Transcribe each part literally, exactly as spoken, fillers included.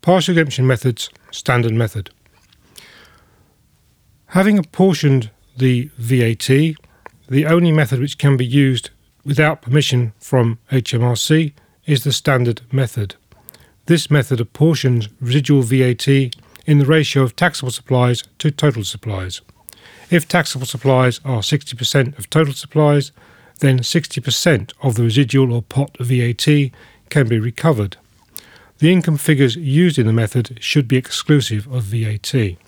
Partial exemption methods, standard method. Having apportioned the V A T, the only method which can be used without permission from H M R C is the standard method. This method apportions residual V A T in the ratio of taxable supplies to total supplies. If taxable supplies are sixty percent of total supplies, then sixty percent of the residual or pot of V A T can be recovered. The income figures used in the method should be exclusive of V A T.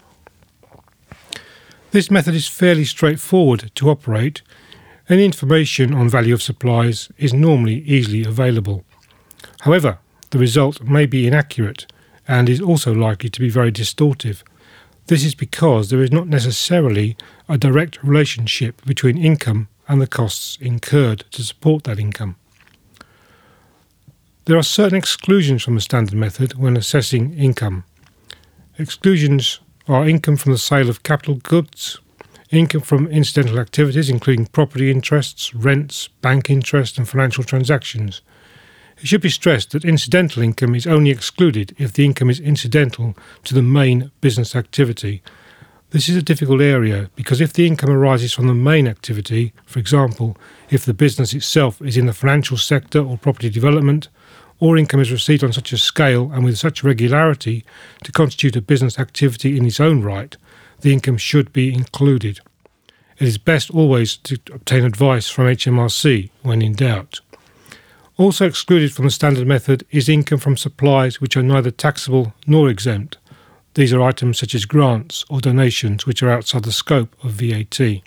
This method is fairly straightforward to operate, and information on value of supplies is normally easily available. However, the result may be inaccurate and is also likely to be very distortive. This is because there is not necessarily a direct relationship between income and the costs incurred to support that income. There are certain exclusions from the standard method when assessing income. Exclusions are income from the sale of capital goods, income from incidental activities including property interests, rents, bank interest and financial transactions. It should be stressed that incidental income is only excluded if the income is incidental to the main business activity. This is a difficult area because if the income arises from the main activity, for example, if the business itself is in the financial sector or property development, or income is received on such a scale and with such regularity to constitute a business activity in its own right, the income should be included. It is best always to obtain advice from H M R C when in doubt. Also excluded from the standard method is income from supplies which are neither taxable nor exempt. These are items such as grants or donations which are outside the scope of V A T.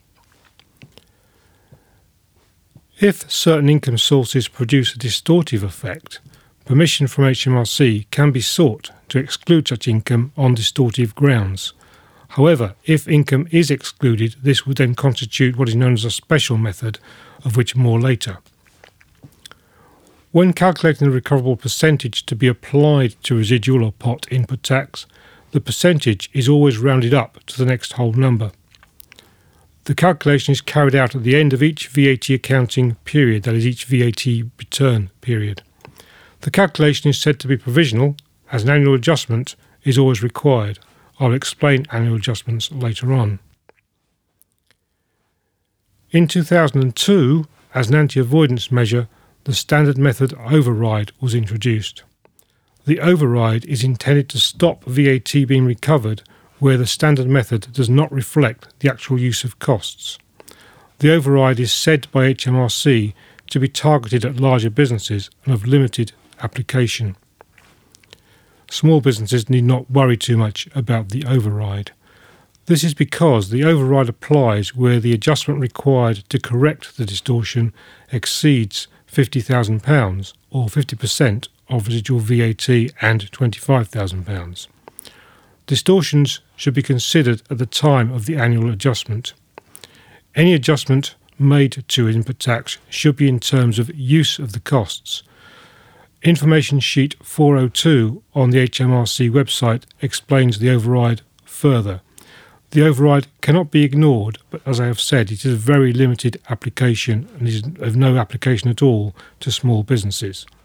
If certain income sources produce a distortive effect, permission from H M R C can be sought to exclude such income on distortive grounds. However, if income is excluded, this would then constitute what is known as a special method, of which more later. When calculating the recoverable percentage to be applied to residual or pot input tax, the percentage is always rounded up to the next whole number. The calculation is carried out at the end of each V A T accounting period, that is, each V A T return period. The calculation is said to be provisional, as an annual adjustment is always required. I'll explain annual adjustments later on. In two thousand two, as an anti-avoidance measure, the standard method override was introduced. The override is intended to stop V A T being recovered where the standard method does not reflect the actual use of costs. The override is said by H M R C to be targeted at larger businesses and of limited application. Small businesses need not worry too much about the override. This is because the override applies where the adjustment required to correct the distortion exceeds fifty thousand pounds or fifty percent of residual V A T and twenty-five thousand pounds. Distortions should be considered at the time of the annual adjustment. Any adjustment made to input tax should be in terms of use of the costs. Information sheet four oh two on the H M R C website explains the override further. The override cannot be ignored, but as I have said, it is a very limited application and is of no application at all to small businesses.